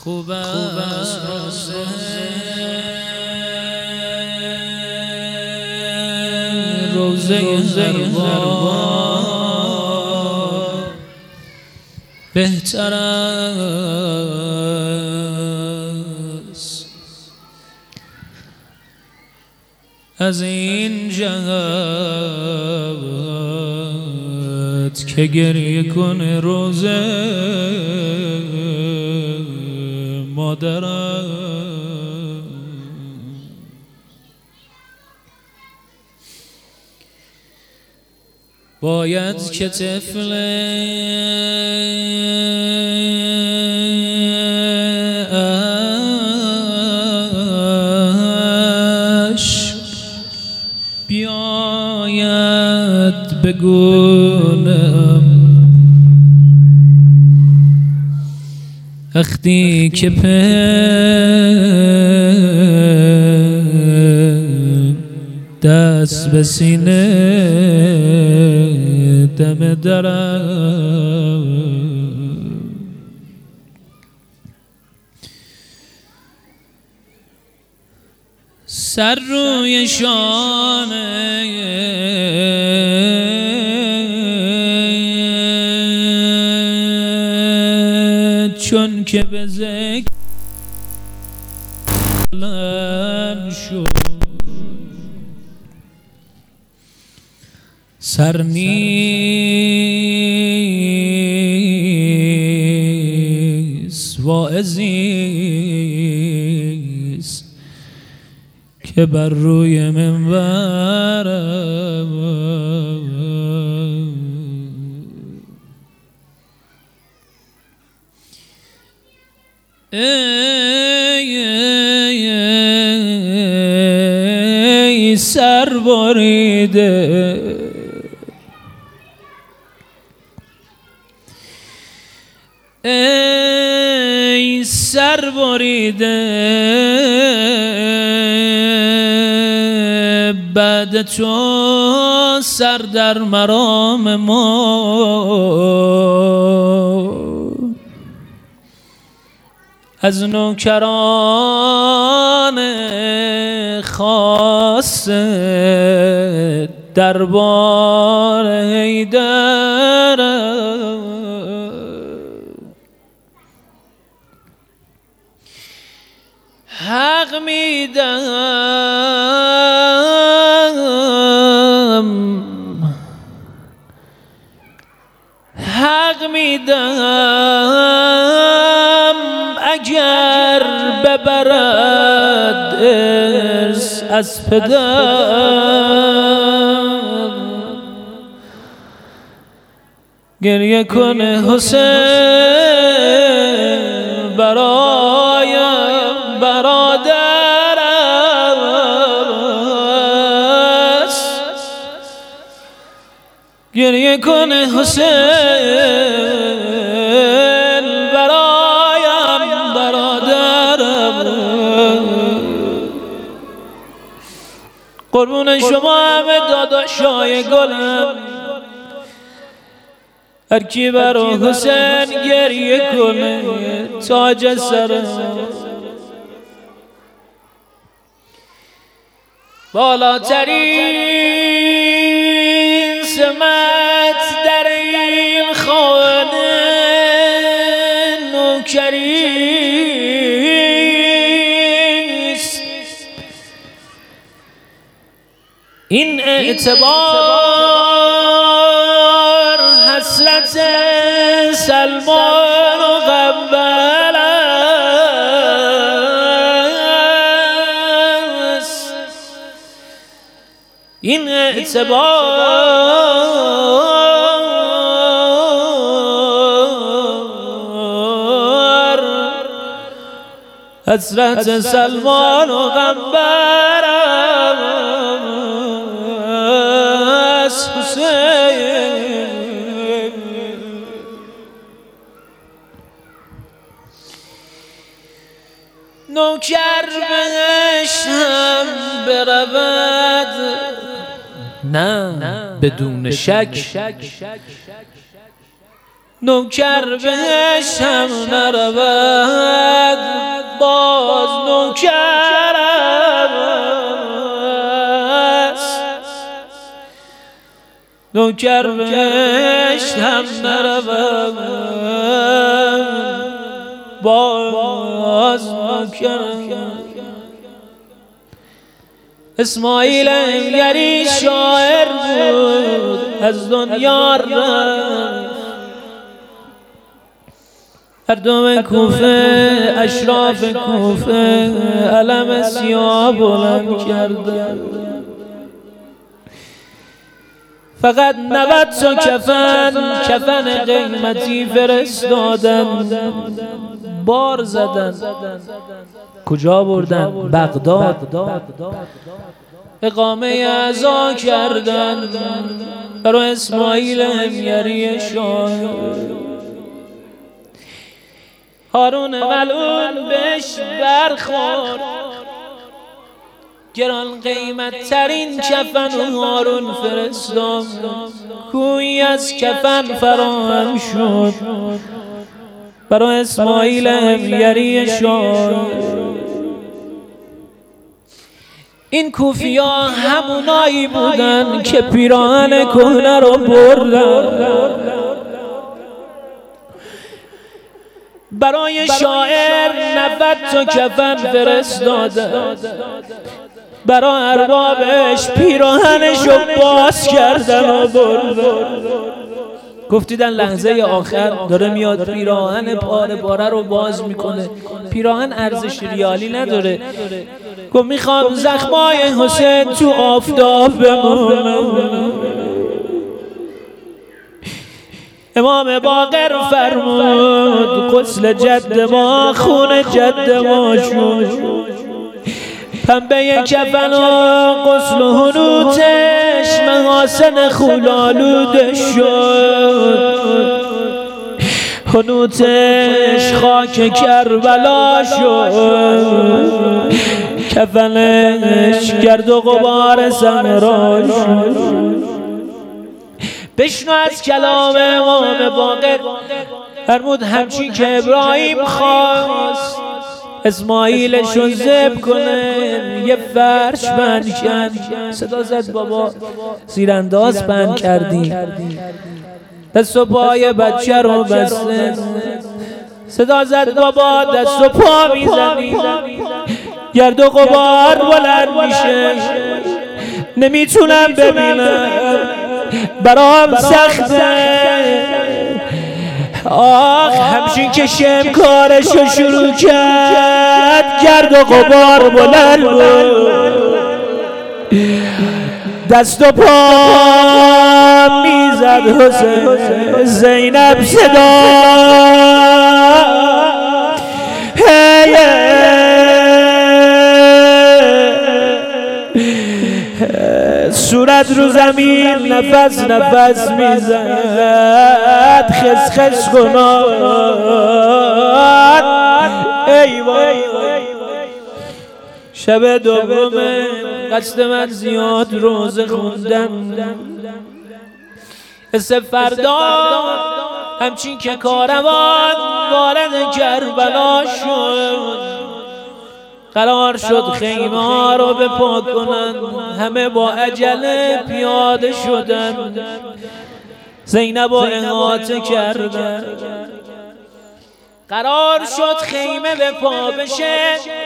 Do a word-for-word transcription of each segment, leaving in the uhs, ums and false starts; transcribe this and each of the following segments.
خوب است روزه روزه زربان بهتر است از این جهت که گریه کنه روزه مادرم. باید که طفل اش بیاید بگونم وقتی که دست به سینه دم درم سر روی شانه چون که به ذکر شد سر نیست واعظیست که بر روی منبرم ای ای سر بریده ای سر بریده بعد تو سر در مرام ما از نوکران خاص دربار حیدر حق میدم حق میدم اگر ببرد ارث از پدر گریه کنه حسین برایم برادر است گریه کنه حسین برایم برادر قربون شما همه داداشای گلم هر کی برا حسین گریه کنه تاج سرم بالاترین سمت در این خانه نوکریست این اعتبار حسرت سلمان و قنبل است این اعتبار حسرت سلمان و قنبل است حسین نوکر بهش هم برود نه بدون شک نوکر بهش هم نرود نوکر بهشت هم نروم باز نوکر. اسماعیل انگری شاعر بود از دنیا رفت، مردم کوفه اشراف کوفه علم سیاه بلند کردن، فقط نود تا کفن کفن قیمتی فرستادن، بار زدن. کجا بردن؟ بغداد. اقامه عزا کردن برای اسماعیل انگری شاعر. هارون ملعون بهش برخورد، گران قیمت ترین کفن هارون فرستاد، کویی از کفن فراهم شد برای اسماعیل انگری شاعر. این کوفیا همونایی بودن که پیراهن کهنه رو بردن، برای شاعر نود تا کفن فرستادن، برای اربابش پیراهنشو باز کردن و بردن. گفتیدن لحظه آخر داره میاد پیراهن پاره پاره رو باز میکنه، پیراهن ارزش ریالی نداره. گفت میخوام زخمای حسین تو آفتاب بمونه. امام باقر فرمود غسل جد ما خون جد ما شد، پنبه کفن و غسل و حنوتش محاسن خولالود شد، حنوتش خاک کربلا شد، کفنش گرد و غبار صحرا شد. بشنو از کلام امام باقر، فرمود همچین که ابراهیم خواست اسماعیلش رو ذبح کنه، یه فرش بند کرد. صدا زد بابا زیرانداز بند کردی، دست و پای بچه رو بسته. صدا زد بابا دست و پا میزنی، گرد و غبار بلند میشه، نمیتونم ببینم، برام سخته. آخ همچین که شم کارشو شروع کرد، گرد و غبار بلند بود، دست و پا میزد حسین. زینب صدا هی صورت رو زمین نفس نفس میزد، خس خس کناد. ای وای شب دومه قصد من زیاد روزه خوندن، اسه فردا همچین که کاروان وارد کربلا شد، قرار شد خیمه ها رو به پا کنن، همه با عجله پیاده شدن، زینب رو احاطه کردن. قرار شد خیمه به پا بشه،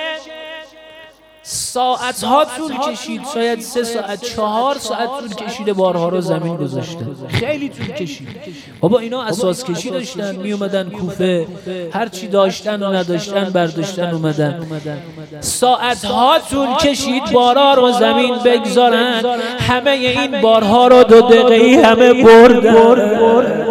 ساعت ها طول کشید، شاید سه ساعت چهار ساعت طول کشیده بارها رو زمین گذاشتن، خیلی طول کشید. بابا اینا اساس کشی داشتن، می اومدن کوفه، هر چی داشتن و نداشتن برداشتن اومدن. ساعت ها طول کشید بارها رو زمین بگذارن، همه این بارها رو دو دقیقه‌ای همه بردن.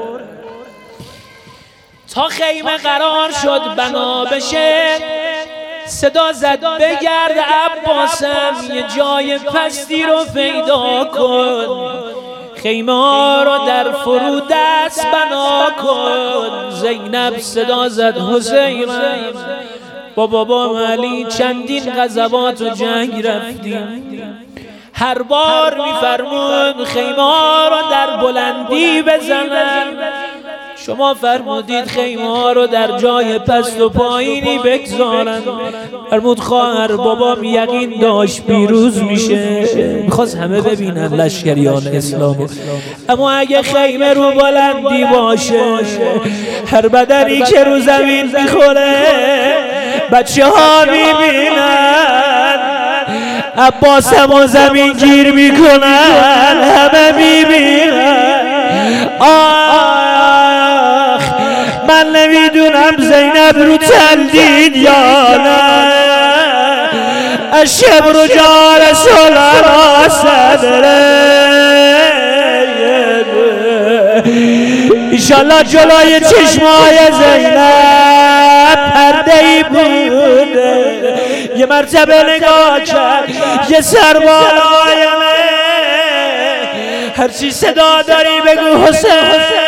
تا خیمه قرار شد بنا بشه، صدا زد بگرد عباسم یه جای پستی رو پیدا کن، خیمه ها رو در فرودست بنا کن. زینب صدا زد حسینم با بابا علی چندین غزوات و جنگ رفتیم، هر بار میفرمون خیمه ها رو در بلندی بزنن، شما فرمودید خیمه ها رو در جای پست و پایینی بگذارن. فرمود خواهر بابام یقین داشت پیروز میشه، میخواست همه ببینن لشکریان اسلامو. اما اگه خیمه رو بلندی باشه، هر بدنی که رو زمین میخوره بچه ها میبینن، عباس هم زمین گیر میکنن، همه میبینن. آخ من نمیدونم زینب رو تندید یا نه، الشبر جالس لنا صدره. ایشالله جلوی چشمای زینب پرده‌ای بوده، یه مرتبه نگاه کرد، یه سر بالایمه، هرچی صدا داری بگو حسین.